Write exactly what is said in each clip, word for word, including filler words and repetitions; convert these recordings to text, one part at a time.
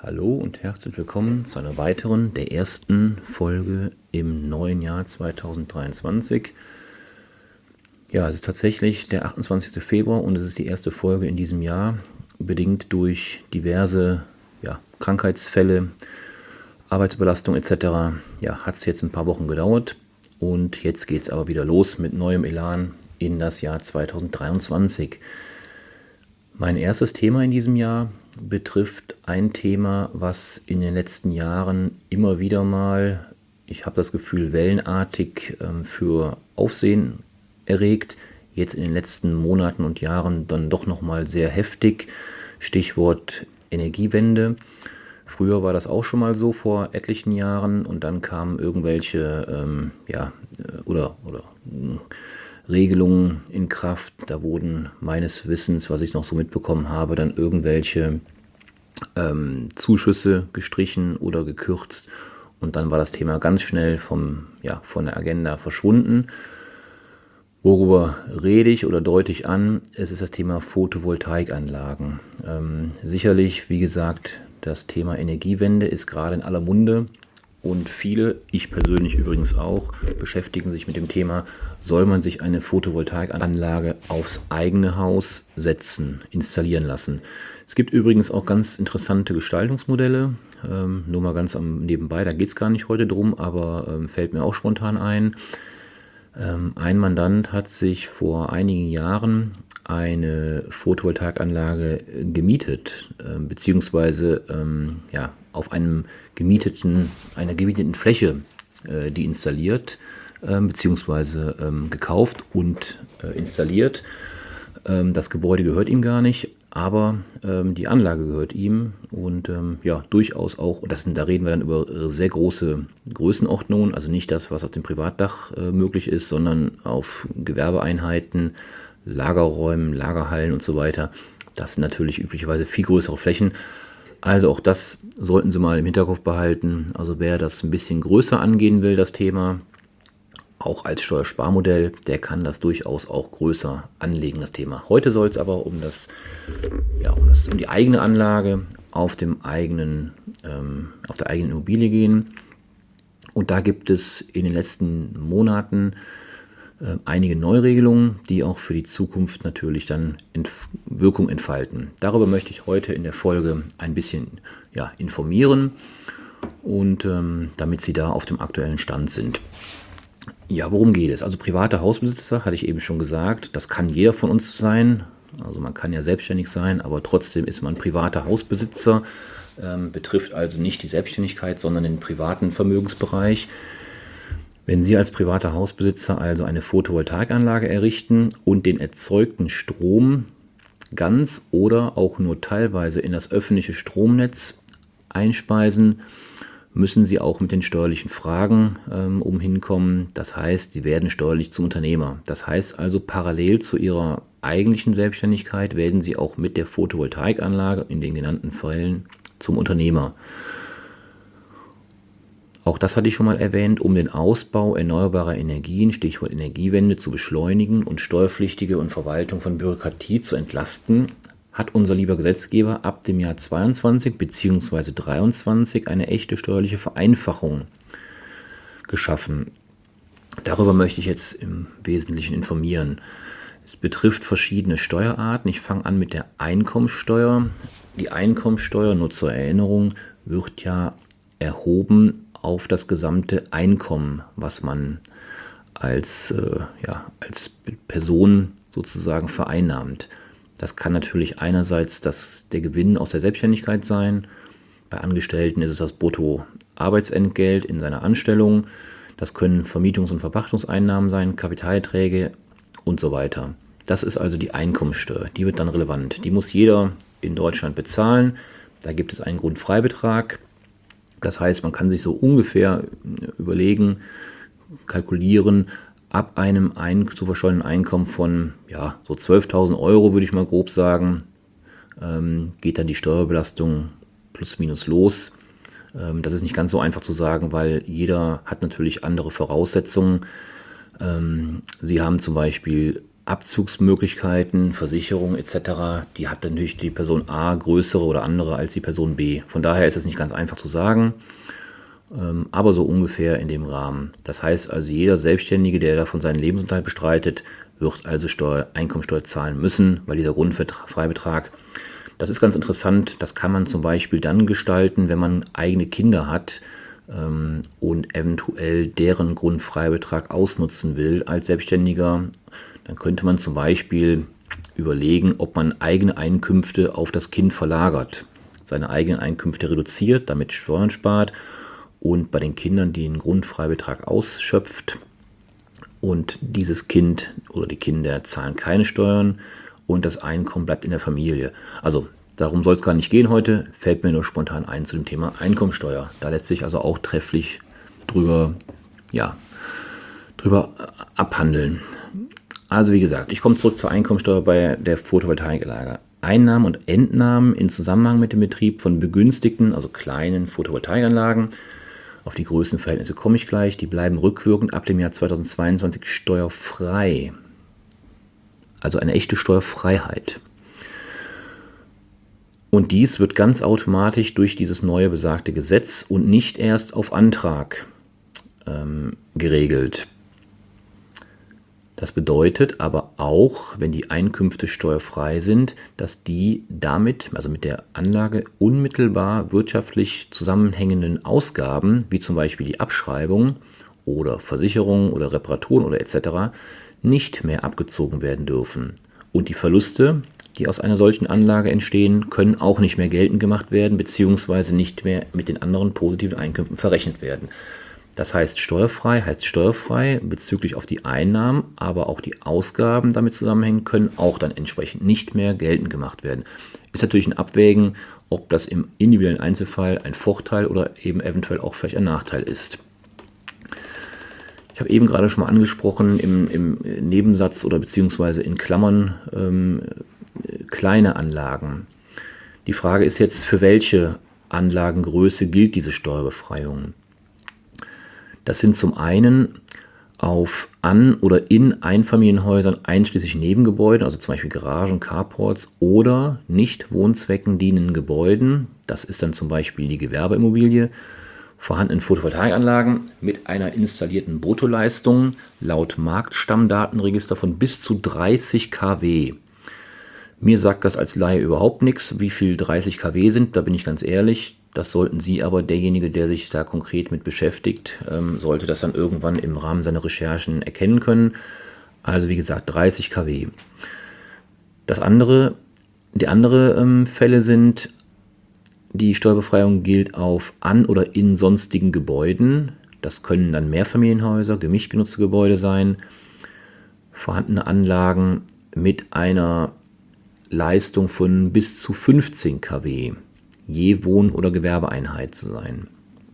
Hallo und herzlich willkommen zu einer weiteren, der ersten Folge im neuen Jahr zweitausenddreiundzwanzig. Ja, es ist tatsächlich der achtundzwanzigste Februar und es ist die erste Folge in diesem Jahr, bedingt durch diverse ja, Krankheitsfälle, Arbeitsbelastung et cetera. Ja, hat es jetzt ein paar Wochen gedauert und jetzt geht es aber wieder los mit neuem Elan in das Jahr zweitausenddreiundzwanzig. Mein erstes Thema in diesem Jahr betrifft ein Thema, was in den letzten Jahren immer wieder mal, ich habe das Gefühl, wellenartig ähm, für Aufsehen erregt. Jetzt in den letzten Monaten und Jahren dann doch nochmal sehr heftig. Stichwort Energiewende. Früher war das auch schon mal so vor etlichen Jahren und dann kamen irgendwelche, ähm, ja, äh, oder, oder äh, Regelungen in Kraft. Da wurden meines Wissens, was ich noch so mitbekommen habe, dann irgendwelche ähm, Zuschüsse gestrichen oder gekürzt. Und dann war das Thema ganz schnell vom, ja, von der Agenda verschwunden. Worüber rede ich oder deute ich an? Es ist das Thema Photovoltaikanlagen. Ähm, sicherlich, wie gesagt, das Thema Energiewende ist gerade in aller Munde. Und viele, ich persönlich übrigens auch, beschäftigen sich mit dem Thema, soll man sich eine Photovoltaikanlage aufs eigene Haus setzen, installieren lassen. Es gibt übrigens auch ganz interessante Gestaltungsmodelle, ähm, nur mal ganz am nebenbei, da geht es gar nicht heute drum, aber ähm, fällt mir auch spontan ein. Ähm, ein Mandant hat sich vor einigen Jahren eine Photovoltaikanlage gemietet, äh, beziehungsweise ähm, ja, auf einem gemieteten, einer gemieteten Fläche äh, die installiert, äh, beziehungsweise ähm, gekauft und äh, installiert. Ähm, das Gebäude gehört ihm gar nicht, aber ähm, die Anlage gehört ihm und ähm, ja, durchaus auch, das sind, da reden wir dann über sehr große Größenordnungen, also nicht das, was auf dem Privatdach äh, möglich ist, sondern auf Gewerbeeinheiten, Lagerräumen, Lagerhallen und so weiter. Das sind natürlich üblicherweise viel größere Flächen. Also auch das sollten Sie mal im Hinterkopf behalten. Also wer das ein bisschen größer angehen will, das Thema, auch als Steuersparmodell, der kann das durchaus auch größer anlegen, das Thema. Heute soll es aber um, das, ja, um, das, um die eigene Anlage auf, dem eigenen, ähm, auf der eigenen Immobilie gehen. Und da gibt es in den letzten Monaten äh, einige Neuregelungen, die auch für die Zukunft natürlich dann Entf- Wirkung entfalten. Darüber möchte ich heute in der Folge ein bisschen ja, informieren und ähm, damit Sie da auf dem aktuellen Stand sind. Ja, worum geht es? Also private Hausbesitzer, hatte ich eben schon gesagt, das kann jeder von uns sein. Also man kann ja selbstständig sein, aber trotzdem ist man privater Hausbesitzer, ähm, betrifft also nicht die Selbstständigkeit, sondern den privaten Vermögensbereich. Wenn Sie als privater Hausbesitzer also eine Photovoltaikanlage errichten und den erzeugten Strom ganz oder auch nur teilweise in das öffentliche Stromnetz einspeisen, müssen Sie auch mit den steuerlichen Fragen ähm, umhinkommen. Das heißt, Sie werden steuerlich zum Unternehmer. Das heißt also, parallel zu Ihrer eigentlichen Selbstständigkeit werden Sie auch mit der Photovoltaikanlage in den genannten Fällen zum Unternehmer. Auch das hatte ich schon mal erwähnt, um den Ausbau erneuerbarer Energien, Stichwort Energiewende, zu beschleunigen und Steuerpflichtige und Verwaltung von Bürokratie zu entlasten, hat unser lieber Gesetzgeber ab dem Jahr zweiundzwanzig bzw. dreiundzwanzig eine echte steuerliche Vereinfachung geschaffen. Darüber möchte ich jetzt im Wesentlichen informieren. Es betrifft verschiedene Steuerarten. Ich fange an mit der Einkommensteuer. Die Einkommensteuer, nur zur Erinnerung, wird ja erhoben auf das gesamte Einkommen, was man als, äh, ja, als Person sozusagen vereinnahmt. Das kann natürlich einerseits das, der Gewinn aus der Selbstständigkeit sein. Bei Angestellten ist es das Bruttoarbeitsentgelt in seiner Anstellung. Das können Vermietungs- und Verpachtungseinnahmen sein, Kapitalerträge und so weiter. Das ist also die Einkommensteuer. Die wird dann relevant. Die muss jeder in Deutschland bezahlen. Da gibt es einen Grundfreibetrag. Das heißt, man kann sich so ungefähr überlegen, kalkulieren, ab einem ein, zu versteuernden Einkommen von ja, so zwölftausend Euro, würde ich mal grob sagen, ähm, geht dann die Steuerbelastung plus minus los. Ähm, das ist nicht ganz so einfach zu sagen, weil jeder hat natürlich andere Voraussetzungen. Ähm, Sie haben zum Beispiel Abzugsmöglichkeiten, Versicherung et cetera, die hat natürlich die Person A größere oder andere als die Person B. Von daher ist es nicht ganz einfach zu sagen, ähm, aber so ungefähr in dem Rahmen. Das heißt also, jeder Selbstständige, der davon seinen Lebensunterhalt bestreitet, wird also Steuer, Einkommensteuer zahlen müssen, weil dieser Grundfreibetrag, das ist ganz interessant, das kann man zum Beispiel dann gestalten, wenn man eigene Kinder hat ähm, und eventuell deren Grundfreibetrag ausnutzen will als Selbstständiger. Dann könnte man zum Beispiel überlegen, ob man eigene Einkünfte auf das Kind verlagert, seine eigenen Einkünfte reduziert, damit Steuern spart und bei den Kindern den Grundfreibetrag ausschöpft und dieses Kind oder die Kinder zahlen keine Steuern und das Einkommen bleibt in der Familie. Also darum soll es gar nicht gehen heute, fällt mir nur spontan ein zu dem Thema Einkommensteuer. Da lässt sich also auch trefflich drüber, ja, drüber abhandeln. Also wie gesagt, ich komme zurück zur Einkommensteuer bei der Photovoltaikanlage. Einnahmen und Entnahmen in Zusammenhang mit dem Betrieb von begünstigten, also kleinen Photovoltaikanlagen. Auf die Größenverhältnisse komme ich gleich. Die bleiben rückwirkend ab dem Jahr zweitausendzweiundzwanzig steuerfrei. Also eine echte Steuerfreiheit. Und dies wird ganz automatisch durch dieses neue besagte Gesetz und nicht erst auf Antrag ähm, geregelt. Das bedeutet aber auch, wenn die Einkünfte steuerfrei sind, dass die damit, also mit der Anlage, unmittelbar wirtschaftlich zusammenhängenden Ausgaben, wie zum Beispiel die Abschreibung oder Versicherung oder Reparaturen oder et cetera, nicht mehr abgezogen werden dürfen. Und die Verluste, die aus einer solchen Anlage entstehen, können auch nicht mehr geltend gemacht werden, beziehungsweise nicht mehr mit den anderen positiven Einkünften verrechnet werden. Das heißt, steuerfrei heißt steuerfrei bezüglich auf die Einnahmen, aber auch die Ausgaben damit zusammenhängen, können auch dann entsprechend nicht mehr geltend gemacht werden. Ist natürlich ein Abwägen, ob das im individuellen Einzelfall ein Vorteil oder eben eventuell auch vielleicht ein Nachteil ist. Ich habe eben gerade schon mal angesprochen, im, im Nebensatz oder beziehungsweise in Klammern ähm, kleine Anlagen. Die Frage ist jetzt, für welche Anlagengröße gilt diese Steuerbefreiung? Das sind zum einen auf An- oder in Einfamilienhäusern einschließlich Nebengebäuden, also zum Beispiel Garagen, Carports oder nicht Wohnzwecken dienenden Gebäuden. Das ist dann zum Beispiel die Gewerbeimmobilie, vorhandenen Photovoltaikanlagen mit einer installierten Bruttoleistung laut Marktstammdatenregister von bis zu dreißig Kilowatt. Mir sagt das als Laie überhaupt nichts, wie viel dreißig Kilowatt sind, da bin ich ganz ehrlich. Das sollten Sie aber, derjenige, der sich da konkret mit beschäftigt, ähm, sollte das dann irgendwann im Rahmen seiner Recherchen erkennen können. Also wie gesagt, dreißig Kilowatt. Das andere, die andere ähm, Fälle sind, die Steuerbefreiung gilt auf an- oder in sonstigen Gebäuden. Das können dann Mehrfamilienhäuser, gemischt genutzte Gebäude sein, vorhandene Anlagen mit einer Leistung von bis zu fünfzehn Kilowatt. Je Wohn- oder Gewerbeeinheit zu sein.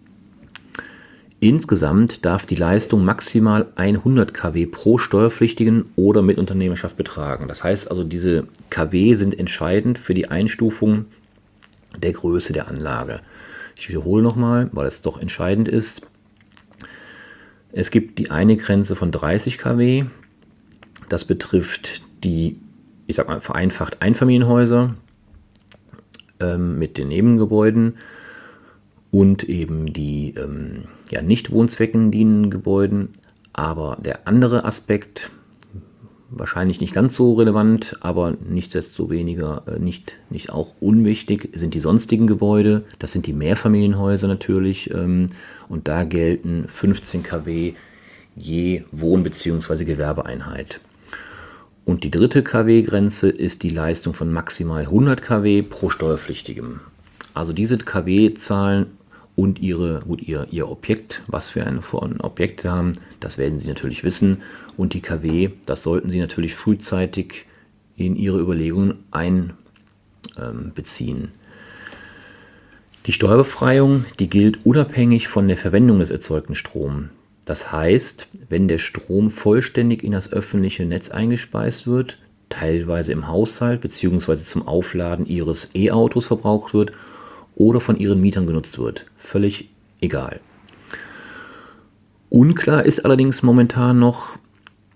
Insgesamt darf die Leistung maximal hundert Kilowatt pro Steuerpflichtigen oder Mitunternehmerschaft betragen. Das heißt also, diese Kilowatt sind entscheidend für die Einstufung der Größe der Anlage. Ich wiederhole nochmal, weil es doch entscheidend ist. Es gibt die eine Grenze von dreißig Kilowatt. Das betrifft die, ich sag mal vereinfacht, Einfamilienhäuser mit den Nebengebäuden und eben die ähm, ja, nicht Wohnzwecken dienenden Gebäuden. Aber der andere Aspekt, wahrscheinlich nicht ganz so relevant, aber nichtsdestoweniger äh, nicht, nicht auch unwichtig, sind die sonstigen Gebäude. Das sind die Mehrfamilienhäuser natürlich ähm, und da gelten fünfzehn Kilowatt je Wohn- bzw. Gewerbeeinheit. Und die dritte Kilowatt-Grenze ist die Leistung von maximal hundert Kilowatt pro Steuerpflichtigem. Also diese Kilowatt-Zahlen und ihre, gut, ihr, ihr Objekt, was für ein, für ein Objekt sie haben, das werden Sie natürlich wissen. Und die Kilowatt, das sollten Sie natürlich frühzeitig in Ihre Überlegungen einbeziehen. Die Steuerbefreiung, die gilt unabhängig von der Verwendung des erzeugten Stroms. Das heißt, wenn der Strom vollständig in das öffentliche Netz eingespeist wird, teilweise im Haushalt bzw. zum Aufladen Ihres E-Autos verbraucht wird oder von Ihren Mietern genutzt wird, völlig egal. Unklar ist allerdings momentan noch,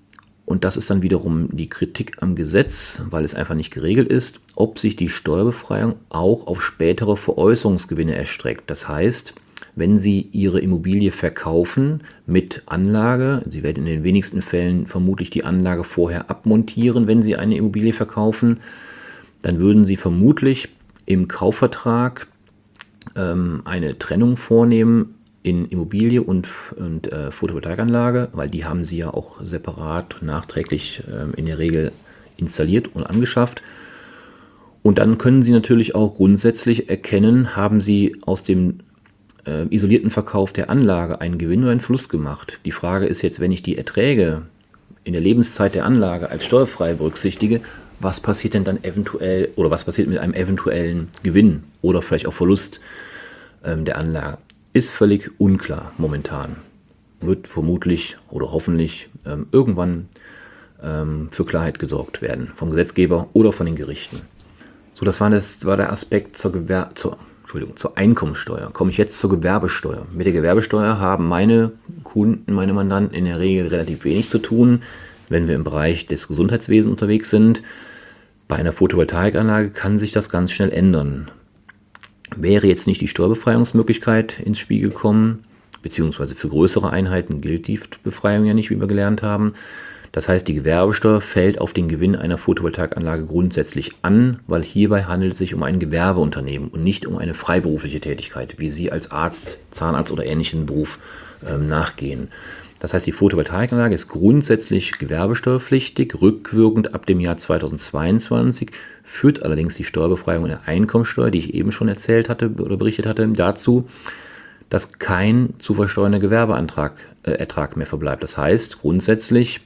und das ist dann wiederum die Kritik am Gesetz, weil es einfach nicht geregelt ist, ob sich die Steuerbefreiung auch auf spätere Veräußerungsgewinne erstreckt. Das heißt, wenn Sie Ihre Immobilie verkaufen mit Anlage, Sie werden in den wenigsten Fällen vermutlich die Anlage vorher abmontieren, wenn Sie eine Immobilie verkaufen, dann würden Sie vermutlich im Kaufvertrag ähm, eine Trennung vornehmen in Immobilie und, und äh, Photovoltaikanlage, weil die haben Sie ja auch separat nachträglich äh, in der Regel installiert und angeschafft. Und dann können Sie natürlich auch grundsätzlich erkennen, haben Sie aus dem äh, isolierten Verkauf der Anlage einen Gewinn oder einen Verlust gemacht. Die Frage ist jetzt, wenn ich die Erträge in der Lebenszeit der Anlage als steuerfrei berücksichtige, was passiert denn dann eventuell oder was passiert mit einem eventuellen Gewinn oder vielleicht auch Verlust ähm, der Anlage? Ist völlig unklar momentan. Wird vermutlich oder hoffentlich ähm, irgendwann ähm, für Klarheit gesorgt werden, vom Gesetzgeber oder von den Gerichten. So, das war, das war der Aspekt zur, Gewer zur, Entschuldigung, zur Einkommensteuer. Komme ich jetzt zur Gewerbesteuer. Mit der Gewerbesteuer haben meine Kunden, meine Mandanten in der Regel relativ wenig zu tun, wenn wir im Bereich des Gesundheitswesens unterwegs sind. Bei einer Photovoltaikanlage kann sich das ganz schnell ändern. Wäre jetzt nicht die Steuerbefreiungsmöglichkeit ins Spiel gekommen, beziehungsweise für größere Einheiten gilt die Befreiung ja nicht, wie wir gelernt haben. Das heißt, die Gewerbesteuer fällt auf den Gewinn einer Photovoltaikanlage grundsätzlich an, weil hierbei handelt es sich um ein Gewerbeunternehmen und nicht um eine freiberufliche Tätigkeit, wie Sie als Arzt, Zahnarzt oder ähnlichen Beruf ähm, nachgehen. Das heißt, die Photovoltaikanlage ist grundsätzlich gewerbesteuerpflichtig, rückwirkend ab dem Jahr zweitausendzweiundzwanzig, führt allerdings die Steuerbefreiung in der Einkommensteuer, die ich eben schon erzählt hatte oder berichtet hatte, dazu, dass kein zu versteuernder Gewerbeertrag äh, Ertrag mehr verbleibt. Das heißt, grundsätzlich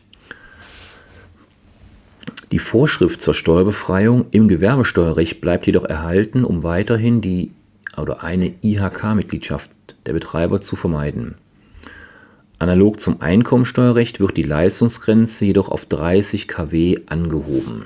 die Vorschrift zur Steuerbefreiung im Gewerbesteuerrecht bleibt jedoch erhalten, um weiterhin die oder eine I H K-Mitgliedschaft der Betreiber zu vermeiden. Analog zum Einkommensteuerrecht wird die Leistungsgrenze jedoch auf dreißig Kilowatt angehoben.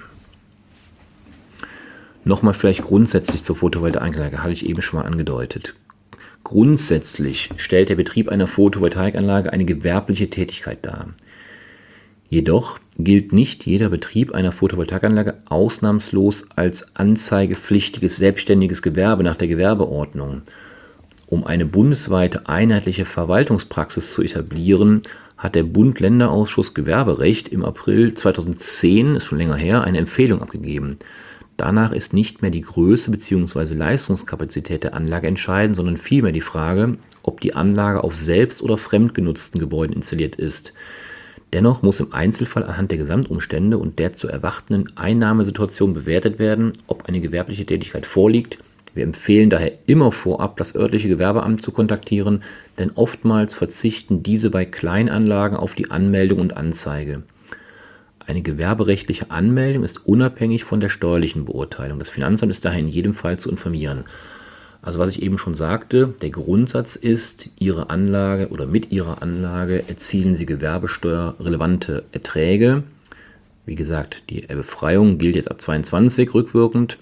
Nochmal vielleicht grundsätzlich zur Photovoltaikanlage, hatte ich eben schon mal angedeutet. Grundsätzlich stellt der Betrieb einer Photovoltaikanlage eine gewerbliche Tätigkeit dar. Jedoch gilt nicht jeder Betrieb einer Photovoltaikanlage ausnahmslos als anzeigepflichtiges selbstständiges Gewerbe nach der Gewerbeordnung. Um eine bundesweite einheitliche Verwaltungspraxis zu etablieren, hat der Bund-Länder-Ausschuss Gewerberecht im April zweitausendzehn, ist schon länger her, eine Empfehlung abgegeben. Danach ist nicht mehr die Größe bzw. Leistungskapazität der Anlage entscheidend, sondern vielmehr die Frage, ob die Anlage auf selbst- oder fremdgenutzten Gebäuden installiert ist. Dennoch muss im Einzelfall anhand der Gesamtumstände und der zu erwartenden Einnahmesituation bewertet werden, ob eine gewerbliche Tätigkeit vorliegt. Wir empfehlen daher immer vorab, das örtliche Gewerbeamt zu kontaktieren, denn oftmals verzichten diese bei Kleinanlagen auf die Anmeldung und Anzeige. Eine gewerberechtliche Anmeldung ist unabhängig von der steuerlichen Beurteilung. Das Finanzamt ist daher in jedem Fall zu informieren. Also was ich eben schon sagte, der Grundsatz ist, Ihre Anlage oder mit Ihrer Anlage erzielen Sie gewerbesteuerrelevante Erträge. Wie gesagt, die Befreiung gilt jetzt ab zweiundzwanzig rückwirkend.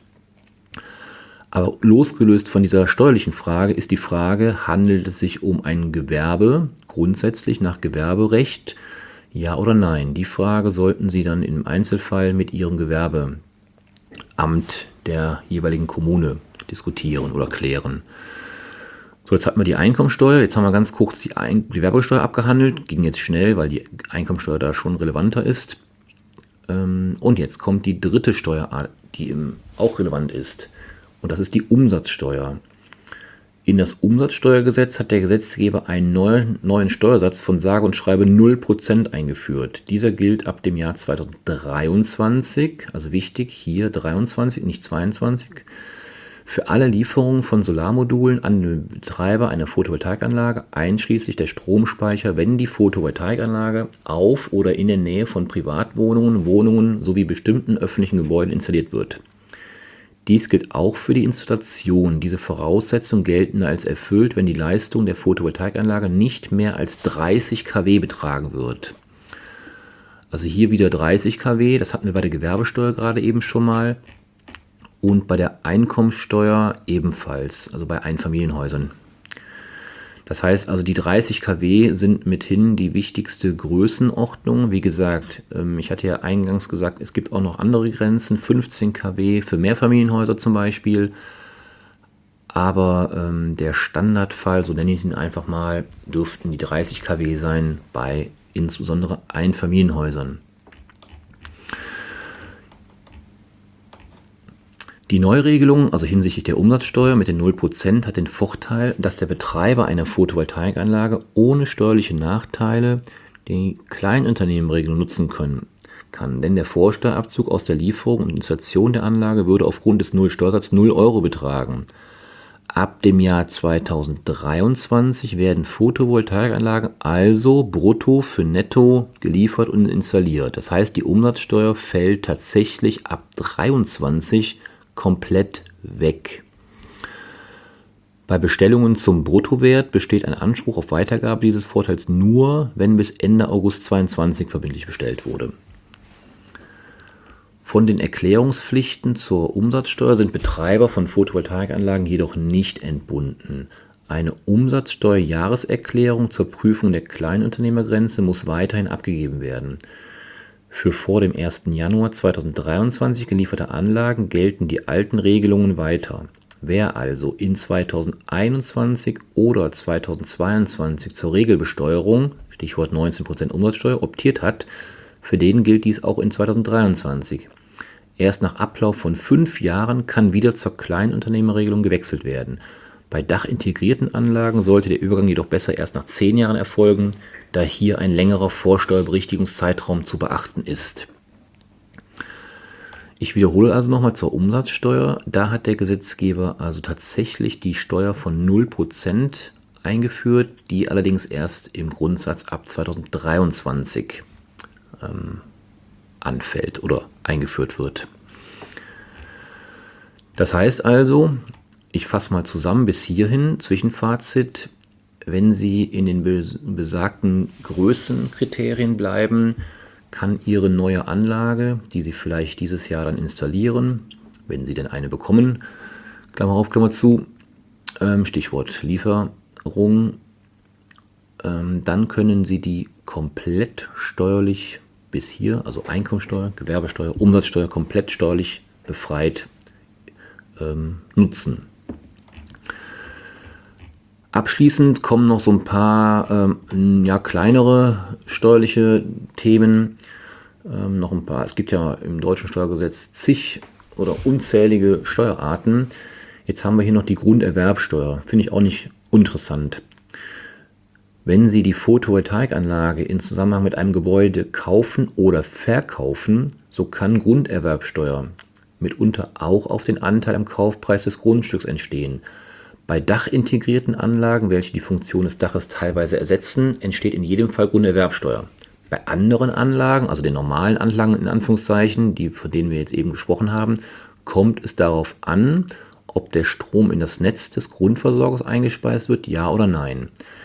Aber losgelöst von dieser steuerlichen Frage ist die Frage, handelt es sich um ein Gewerbe, grundsätzlich nach Gewerberecht, ja oder nein? Die Frage sollten Sie dann im Einzelfall mit Ihrem Gewerbeamt der jeweiligen Kommune diskutieren oder klären. So, jetzt hatten wir die Einkommensteuer, jetzt haben wir ganz kurz die Ein- Gewerbesteuer abgehandelt, ging jetzt schnell, weil die Einkommensteuer da schon relevanter ist. Und jetzt kommt die dritte Steuerart, die auch relevant ist. Und das ist die Umsatzsteuer. In das Umsatzsteuergesetz hat der Gesetzgeber einen neuen, neuen Steuersatz von sage und schreibe null Prozent eingeführt. Dieser gilt ab dem Jahr zweitausenddreiundzwanzig, also wichtig, hier dreiundzwanzig, nicht zweiundzwanzig, für alle Lieferungen von Solarmodulen an den Betreiber einer Photovoltaikanlage, einschließlich der Stromspeicher, wenn die Photovoltaikanlage auf oder in der Nähe von Privatwohnungen, Wohnungen sowie bestimmten öffentlichen Gebäuden installiert wird. Dies gilt auch für die Installation. Diese Voraussetzungen gelten als erfüllt, wenn die Leistung der Photovoltaikanlage nicht mehr als dreißig Kilowatt betragen wird. Also hier wieder dreißig Kilowatt, das hatten wir bei der Gewerbesteuer gerade eben schon mal. Und bei der Einkommensteuer ebenfalls, also bei Einfamilienhäusern. Das heißt also, die dreißig Kilowatt sind mithin die wichtigste Größenordnung. Wie gesagt, ich hatte ja eingangs gesagt, es gibt auch noch andere Grenzen, fünfzehn Kilowatt für Mehrfamilienhäuser zum Beispiel. Aber ähm, der Standardfall, so nenne ich ihn einfach mal, dürften die dreißig Kilowatt sein bei insbesondere Einfamilienhäusern. Die Neuregelung, also hinsichtlich der Umsatzsteuer mit den null Prozent, hat den Vorteil, dass der Betreiber einer Photovoltaikanlage ohne steuerliche Nachteile die Kleinunternehmenregelung nutzen können kann. Denn der Vorsteuerabzug aus der Lieferung und Installation der Anlage würde aufgrund des Null-Steuersatzes null Euro betragen. Ab dem Jahr zweitausenddreiundzwanzig werden Photovoltaikanlagen also brutto für netto geliefert und installiert. Das heißt, die Umsatzsteuer fällt tatsächlich ab dreiundzwanzig komplett weg. Bei Bestellungen zum Bruttowert besteht ein Anspruch auf Weitergabe dieses Vorteils nur, wenn bis Ende August zweitausendzweiundzwanzig verbindlich bestellt wurde. Von den Erklärungspflichten zur Umsatzsteuer sind Betreiber von Photovoltaikanlagen jedoch nicht entbunden. Eine Umsatzsteuerjahreserklärung zur Prüfung der Kleinunternehmergrenze muss weiterhin abgegeben werden. Für vor dem ersten Januar zweitausenddreiundzwanzig gelieferte Anlagen gelten die alten Regelungen weiter. Wer also in zweitausendeinundzwanzig oder zweitausendzweiundzwanzig zur Regelbesteuerung, Stichwort neunzehn Prozent Umsatzsteuer, optiert hat, für den gilt dies auch in zweitausenddreiundzwanzig. Erst nach Ablauf von fünf Jahren kann wieder zur Kleinunternehmerregelung gewechselt werden. Bei dachintegrierten Anlagen sollte der Übergang jedoch besser erst nach zehn Jahren erfolgen, da hier ein längerer Vorsteuerberichtigungszeitraum zu beachten ist. Ich wiederhole also nochmal zur Umsatzsteuer. Da hat der Gesetzgeber also tatsächlich die Steuer von null Prozent eingeführt, die allerdings erst im Grundsatz ab zweitausenddreiundzwanzig ähm, anfällt oder eingeführt wird. Das heißt also, ich fasse mal zusammen bis hierhin, Zwischenfazit, wenn Sie in den besagten Größenkriterien bleiben, kann Ihre neue Anlage, die Sie vielleicht dieses Jahr dann installieren, wenn Sie denn eine bekommen, Klammer auf, Klammer zu, Stichwort Lieferung, dann können Sie die komplett steuerlich bis hier, also Einkommensteuer, Gewerbesteuer, Umsatzsteuer, komplett steuerlich befreit ähm, nutzen. Abschließend kommen noch so ein paar ähm, ja, kleinere steuerliche Themen. Ähm, noch ein paar. Es gibt ja im deutschen Steuergesetz zig oder unzählige Steuerarten. Jetzt haben wir hier noch die Grunderwerbsteuer. Finde ich auch nicht uninteressant. Wenn Sie die Photovoltaikanlage in Zusammenhang mit einem Gebäude kaufen oder verkaufen, so kann Grunderwerbsteuer mitunter auch auf den Anteil am Kaufpreis des Grundstücks entstehen. Bei dachintegrierten Anlagen, welche die Funktion des Daches teilweise ersetzen, entsteht in jedem Fall Grunderwerbsteuer. Bei anderen Anlagen, also den normalen Anlagen in Anführungszeichen, die, von denen wir jetzt eben gesprochen haben, kommt es darauf an, ob der Strom in das Netz des Grundversorgers eingespeist wird, ja oder nein.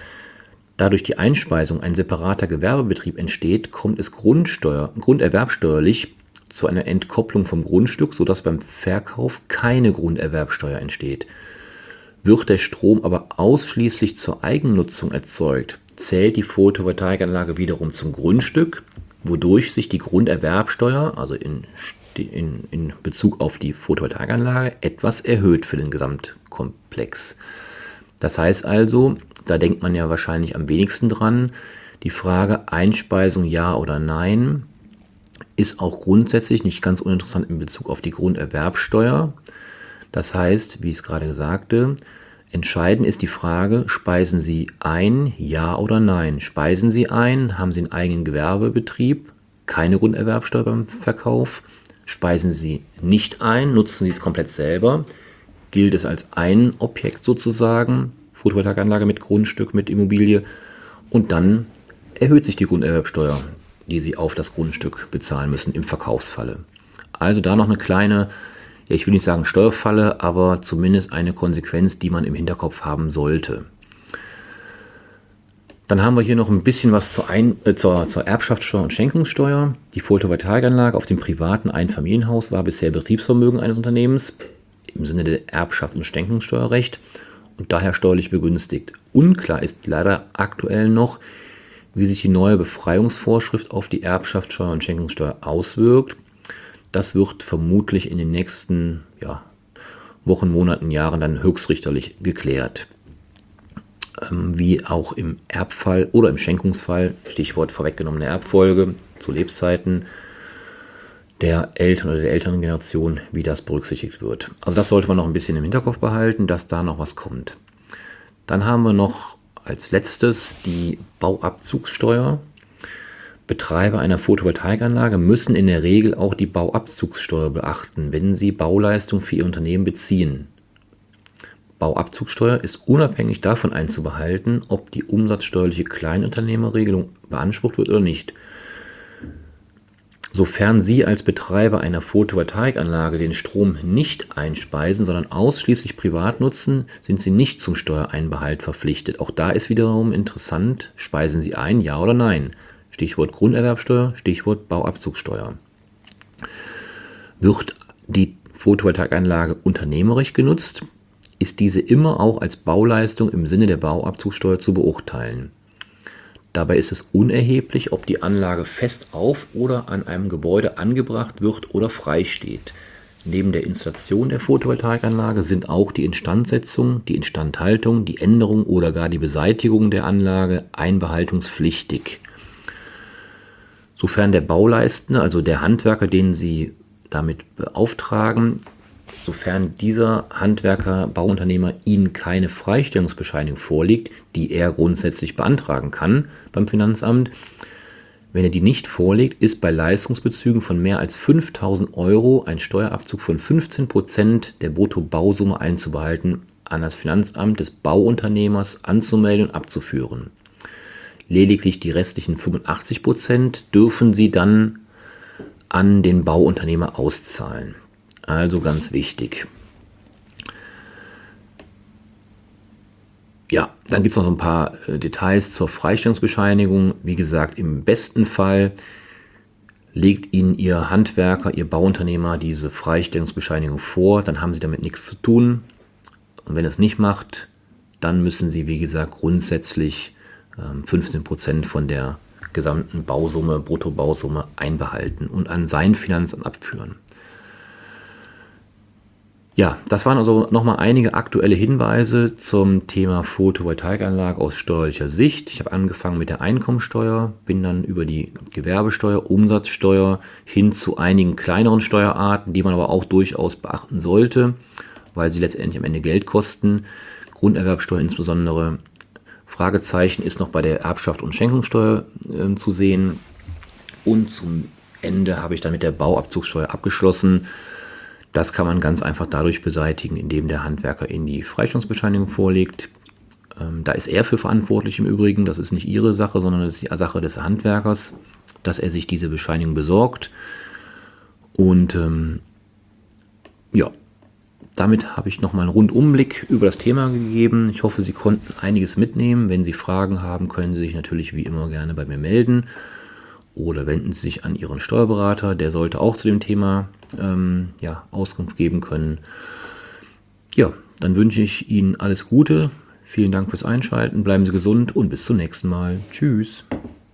Da durch die Einspeisung ein separater Gewerbebetrieb entsteht, kommt es Grundsteuer, grunderwerbsteuerlich zu einer Entkopplung vom Grundstück, sodass beim Verkauf keine Grunderwerbsteuer entsteht. Wird der Strom aber ausschließlich zur Eigennutzung erzeugt, zählt die Photovoltaikanlage wiederum zum Grundstück, wodurch sich die Grunderwerbsteuer, also in, in, in Bezug auf die Photovoltaikanlage, etwas erhöht für den Gesamtkomplex. Das heißt also, da denkt man ja wahrscheinlich am wenigsten dran, die Frage Einspeisung ja oder nein ist auch grundsätzlich nicht ganz uninteressant in Bezug auf die Grunderwerbsteuer. Das heißt, wie ich es gerade sagte, entscheidend ist die Frage, speisen Sie ein, ja oder nein? Speisen Sie ein, haben Sie einen eigenen Gewerbebetrieb, keine Grunderwerbsteuer beim Verkauf? Speisen Sie nicht ein, nutzen Sie es komplett selber? Gilt es als ein Objekt sozusagen, Photovoltaikanlage mit Grundstück, mit Immobilie, und dann erhöht sich die Grunderwerbsteuer, die Sie auf das Grundstück bezahlen müssen im Verkaufsfalle. Also da noch eine kleine, ja, ich will nicht sagen Steuerfalle, aber zumindest eine Konsequenz, die man im Hinterkopf haben sollte. Dann haben wir hier noch ein bisschen was zur, Ein- äh, zur, zur Erbschaftssteuer und Schenkungssteuer. Die Photovoltaikanlage auf dem privaten Einfamilienhaus war bisher Betriebsvermögen eines Unternehmens im Sinne der Erbschaft- und Schenkungssteuerrecht und daher steuerlich begünstigt. Unklar ist leider aktuell noch, wie sich die neue Befreiungsvorschrift auf die Erbschaftssteuer und Schenkungssteuer auswirkt. Das wird vermutlich in den nächsten ja, Wochen, Monaten, Jahren dann höchstrichterlich geklärt. Ähm, wie auch im Erbfall oder im Schenkungsfall, Stichwort vorweggenommene Erbfolge zu Lebzeiten der Eltern oder der älteren Generation, wie das berücksichtigt wird. Also das sollte man noch ein bisschen im Hinterkopf behalten, dass da noch was kommt. Dann haben wir noch als letztes die Bauabzugssteuer. Betreiber einer Photovoltaikanlage müssen in der Regel auch die Bauabzugssteuer beachten, wenn sie Bauleistung für ihr Unternehmen beziehen. Bauabzugssteuer ist unabhängig davon einzubehalten, ob die umsatzsteuerliche Kleinunternehmerregelung beansprucht wird oder nicht. Sofern Sie als Betreiber einer Photovoltaikanlage den Strom nicht einspeisen, sondern ausschließlich privat nutzen, sind Sie nicht zum Steuereinbehalt verpflichtet. Auch da ist wiederum interessant, speisen Sie ein, ja oder nein? Stichwort Grunderwerbsteuer, Stichwort Bauabzugssteuer. Wird die Photovoltaikanlage unternehmerisch genutzt, ist diese immer auch als Bauleistung im Sinne der Bauabzugssteuer zu beurteilen. Dabei ist es unerheblich, ob die Anlage fest auf oder an einem Gebäude angebracht wird oder frei steht. Neben der Installation der Photovoltaikanlage sind auch die Instandsetzung, die Instandhaltung, die Änderung oder gar die Beseitigung der Anlage einbehaltungspflichtig. Sofern der Bauleistende, also der Handwerker, den Sie damit beauftragen, sofern dieser Handwerker, Bauunternehmer Ihnen keine Freistellungsbescheinigung vorlegt, die er grundsätzlich beantragen kann beim Finanzamt, wenn er die nicht vorlegt, ist bei Leistungsbezügen von mehr als fünftausend Euro ein Steuerabzug von fünfzehn Prozent der Brutto-Bausumme einzubehalten, an das Finanzamt des Bauunternehmers anzumelden und abzuführen. Lediglich die restlichen fünfundachtzig Prozent dürfen Sie dann an den Bauunternehmer auszahlen. Also ganz wichtig. Ja, dann gibt es noch so ein paar äh, Details zur Freistellungsbescheinigung. Wie gesagt, im besten Fall legt Ihnen Ihr Handwerker, Ihr Bauunternehmer diese Freistellungsbescheinigung vor, dann haben Sie damit nichts zu tun. Und wenn er es nicht macht, dann müssen Sie, wie gesagt, grundsätzlich ähm, fünfzehn Prozent von der gesamten Bausumme, Bruttobausumme einbehalten und an sein Finanzamt abführen. Ja, das waren also nochmal einige aktuelle Hinweise zum Thema Photovoltaikanlage aus steuerlicher Sicht. Ich habe angefangen mit der Einkommensteuer, bin dann über die Gewerbesteuer, Umsatzsteuer hin zu einigen kleineren Steuerarten, die man aber auch durchaus beachten sollte, weil sie letztendlich am Ende Geld kosten. Grunderwerbsteuer insbesondere. Fragezeichen ist noch bei der Erbschaft und Schenkungssteuer äh, zu sehen. Und zum Ende habe ich dann mit der Bauabzugssteuer abgeschlossen. Das kann man ganz einfach dadurch beseitigen, indem der Handwerker Ihnen die Freistellungsbescheinigung vorlegt. Ähm, da ist er für verantwortlich im Übrigen. Das ist nicht Ihre Sache, sondern das ist die Sache des Handwerkers, dass er sich diese Bescheinigung besorgt. Und ähm, ja, damit habe ich nochmal einen Rundumblick über das Thema gegeben. Ich hoffe, Sie konnten einiges mitnehmen. Wenn Sie Fragen haben, können Sie sich natürlich wie immer gerne bei mir melden. Oder wenden Sie sich an Ihren Steuerberater, der sollte auch zu dem Thema ähm, ja, Auskunft geben können. Ja, dann wünsche ich Ihnen alles Gute. Vielen Dank fürs Einschalten, bleiben Sie gesund und bis zum nächsten Mal. Tschüss.